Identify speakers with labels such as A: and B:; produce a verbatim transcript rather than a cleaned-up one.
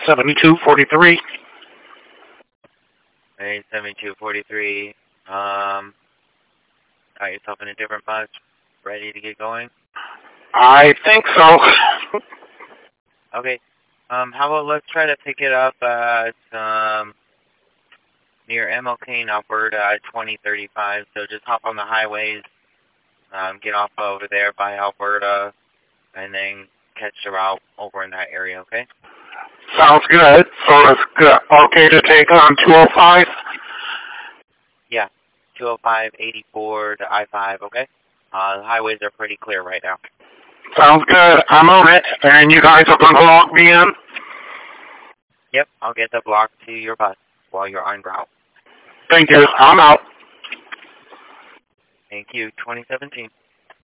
A: seventy-two forty-three.
B: Alright, seventy-two forty-three. Um, got yourself in a different bus, ready to get going?
A: I think so.
B: Okay. Um, how about let's try to pick it up at, um, near M L K in Alberta at twenty thirty-five. So just hop on the highways, um, get off over there by Alberta, and then catch the route over in that area, okay?
A: Sounds good. So it's good. Okay to take on two oh five?
B: Yeah, two oh five, eighty-four to I five, okay? Uh, the highways are pretty clear right now.
A: Sounds good. I'm on it. And you guys are going to log me in?
B: Yep, I'll get the block to your bus while you're en route.
A: Thank you. I'm out.
B: Thank you. twenty seventeen.